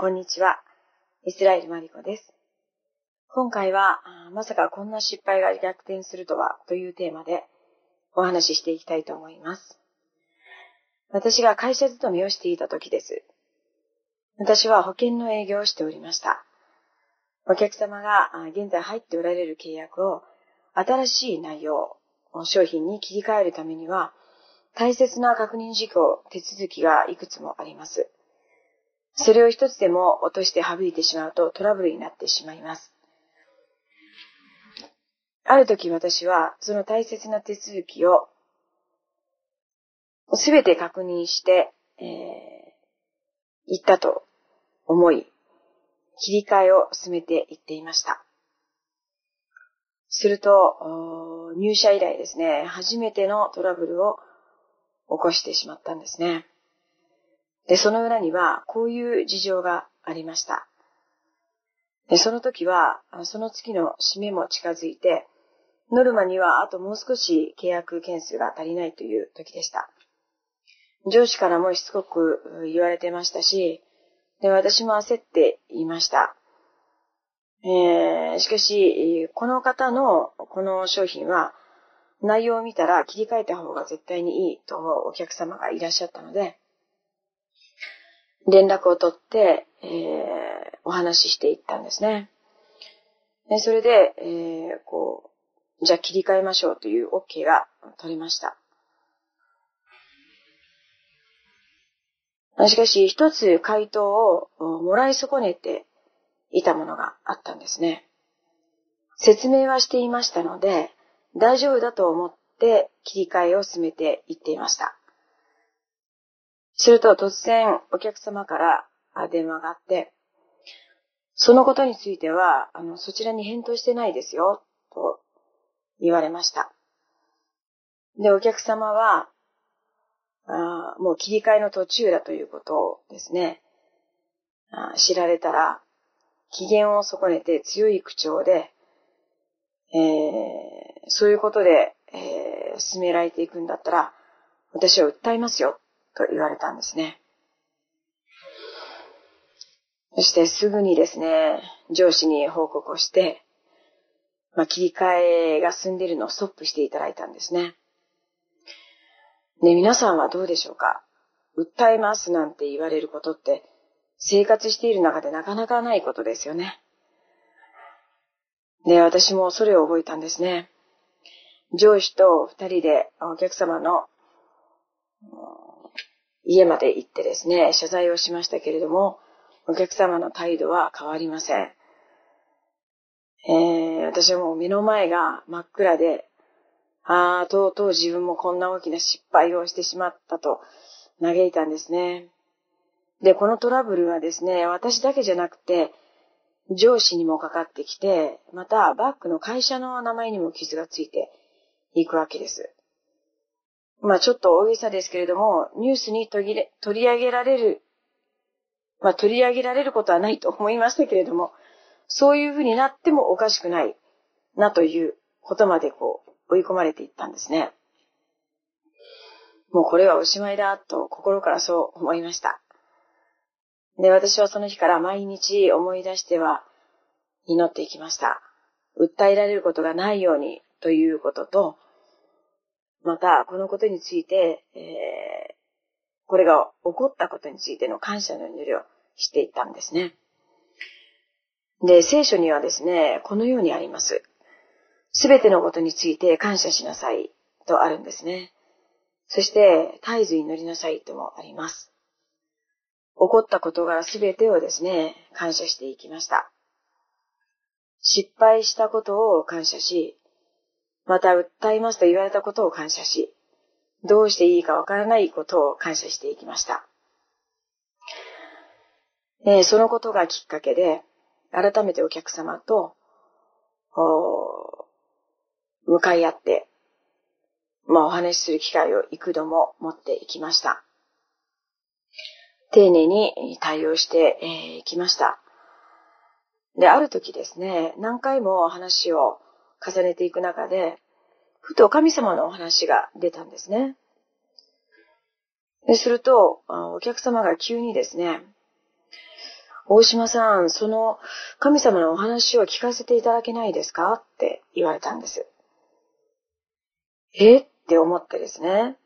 こんにちは。イスラエルマリコです。今回は、まさかこんな失敗が逆転するとはというテーマでお話ししていきたいと思います。私が会社勤めをしていた時です。私は保険の営業をしておりました。お客様が現在入っておられる契約を新しい内容、商品に切り替えるためには大切な確認事項、手続きがいくつもあります。それを一つでも落として省いてしまうとトラブルになってしまいます。ある時私はその大切な手続きをすべて確認して、いったと思い、切り替えを進めていっていました。すると、入社以来ですね、初めてのトラブルを起こしてしまったんですね。で、その裏にはこういう事情がありました。で、その時は、その月の締めも近づいて、ノルマにはあともう少し契約件数が足りないという時でした。上司からもしつこく言われてましたし、で、私も焦っていました。しかし、この方のこの商品は、内容を見たら切り替えた方が絶対にいいと思うお客様がいらっしゃったので、連絡を取って、お話ししていったんですね。それで、じゃあ切り替えましょうという OK が取れました。しかし、一つ回答をもらい損ねていたものがあったんですね。説明はしていましたので、大丈夫だと思って切り替えを進めていっていました。すると突然お客様から電話があって、そのことについては、そちらに返答してないですよ、と言われました。で、お客様は、もう切り替えの途中だということをですね、知られたら、機嫌を損ねて強い口調で、そういうことで、進められていくんだったら、私は訴えますよ、と言われたんですね。そしてすぐにですね、上司に報告をして、切り替えが進んでいるのをストップしていただいたんですね。ね、皆さんはどうでしょうか？訴えますなんて言われることって、生活している中でなかなかないことですよね。で、私もそれを覚えたんですね。上司と二人でお客様の家まで行ってですね、謝罪をしましたけれども、お客様の態度は変わりません。私はもう目の前が真っ暗で、とうとう自分もこんな大きな失敗をしてしまったと嘆いたんですね。で、このトラブルはですね、私だけじゃなくて、上司にもかかってきて、またバックの会社の名前にも傷がついていくわけです。ちょっと大げさですけれども、ニュースに取り上げられる、取り上げられることはないと思いましたけれども、そういうふうになってもおかしくないなということまで追い込まれていったんですね。もうこれはおしまいだと心からそう思いました。で、私はその日から毎日思い出しては祈っていきました。訴えられることがないようにということと、またこのことについて、これが起こったことについての感謝の祈りをしていったんですね。で、聖書にはですね、このようにあります。すべてのことについて感謝しなさいとあるんですね。そして絶えず祈りなさいともあります。起こった事柄すべてをですね、感謝していきました。失敗したことを感謝し、また訴えますと言われたことを感謝し、どうしていいかわからないことを感謝していきました。そのことがきっかけで、改めてお客様と向かい合って、お話しする機会を幾度も持っていきました。丁寧に対応していきました。で、ある時ですね、何回も話を重ねていく中で、ふと神様のお話が出たんですね。ですると、お客様が急にですね、 大島さん、その神様のお話を聞かせていただけないですかって言われたんです。って思ってですね。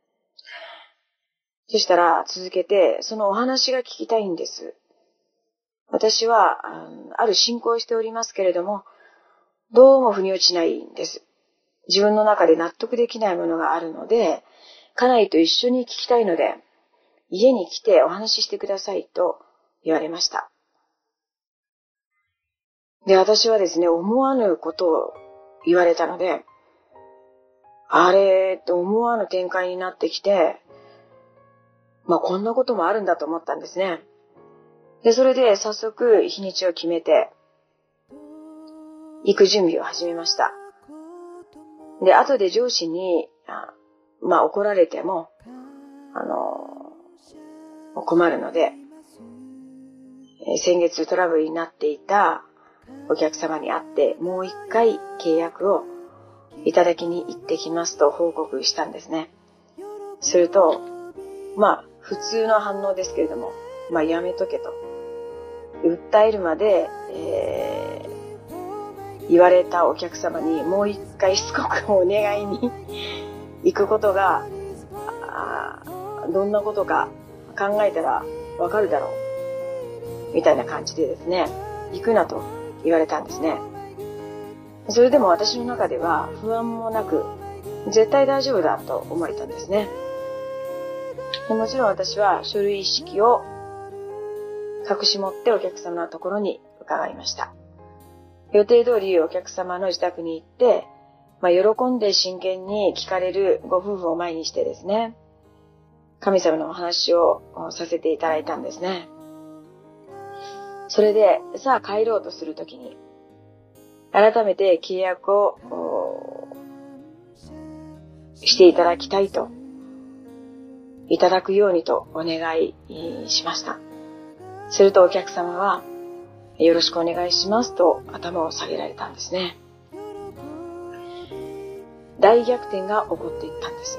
そしたら続けて、そのお話が聞きたいんです。私は、ある信仰をしておりますけれども、どうも腑に落ちないんです。自分の中で納得できないものがあるので、家内と一緒に聞きたいので、家に来てお話ししてくださいと言われました。で、私はですね、思わぬことを言われたので、あれと思わぬ展開になってきて、こんなこともあるんだと思ったんですね。で、それで早速日にちを決めて、行く準備を始めました。で、後で上司に、怒られても、困るので、先月トラブルになっていたお客様に会って、もう一回契約をいただきに行ってきますと報告したんですね。すると、普通の反応ですけれども、やめとけと。訴えるまで、言われたお客様にもう一回しつこくお願いに行くことが、どんなことか考えたらわかるだろう。みたいな感じでですね、行くなと言われたんですね。それでも私の中では不安もなく、絶対大丈夫だと思えたんですね。でもちろん私は書類式を隠し持ってお客様のところに伺いました。予定通りお客様の自宅に行って、喜んで真剣に聞かれるご夫婦を前にしてですね、神様のお話をさせていただいたんですね。それで、さあ帰ろうとするときに、改めて契約をしていただきたいと、いただくようにとお願いしました。するとお客様は、よろしくお願いしますと頭を下げられたんですね。大逆転が起こっていったんです。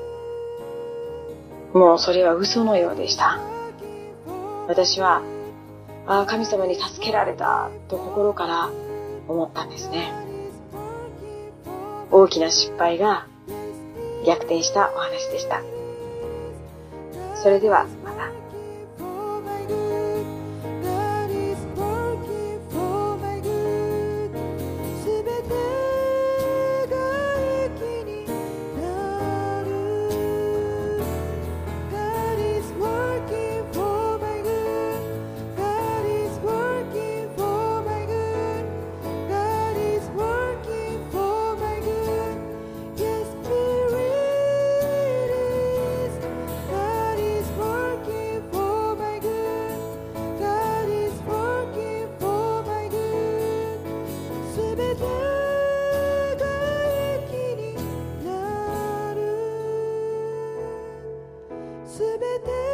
もうそれは嘘のようでした。私は、神様に助けられたと心から思ったんですね。大きな失敗が逆転したお話でした。それではまた。全て